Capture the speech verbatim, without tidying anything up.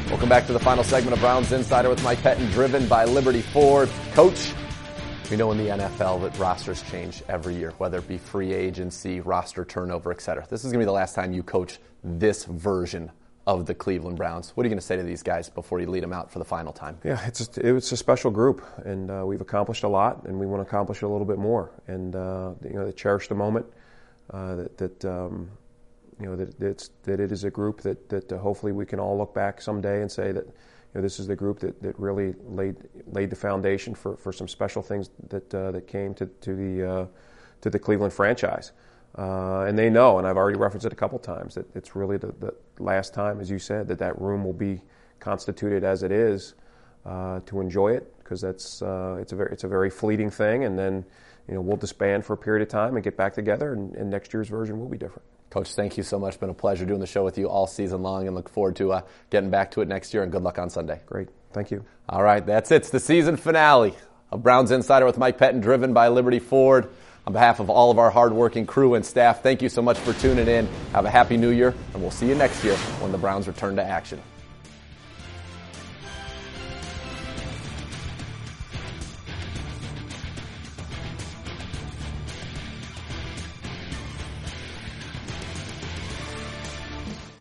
Welcome back to the final segment of Browns Insider with Mike Pettine, driven by Liberty Ford. Coach, we know in the N F L that rosters change every year, whether it be free agency, roster turnover, et cetera. This is going to be the last time you coach this version of the Cleveland Browns. What are you going to say to these guys before you lead them out for the final time? Yeah, it's a, it's a special group, and uh, we've accomplished a lot, and we want to accomplish a little bit more. And uh, you know, to cherish the moment uh, that. that um, You know, that it's that it is a group that that uh, hopefully we can all look back someday and say that, you know, this is the group that, that really laid laid the foundation for, for some special things that uh, that came to to the uh, to the Cleveland franchise, uh, and they know, and I've already referenced it a couple times, that it's really the, the last time, as you said, that that room will be constituted as it is uh, to enjoy it, because that's uh, it's a very it's a very fleeting thing, and then, you know, we'll disband for a period of time and get back together, and, and next year's version will be different. Coach, thank you so much. It's been a pleasure doing the show with you all season long, and look forward to uh, getting back to it next year, and good luck on Sunday. Great. Thank you. All right, that's it. It's the season finale of Browns Insider with Mike Pettine, driven by Liberty Ford. On behalf of all of our hardworking crew and staff, thank you so much for tuning in. Have a happy new year, and we'll see you next year when the Browns return to action.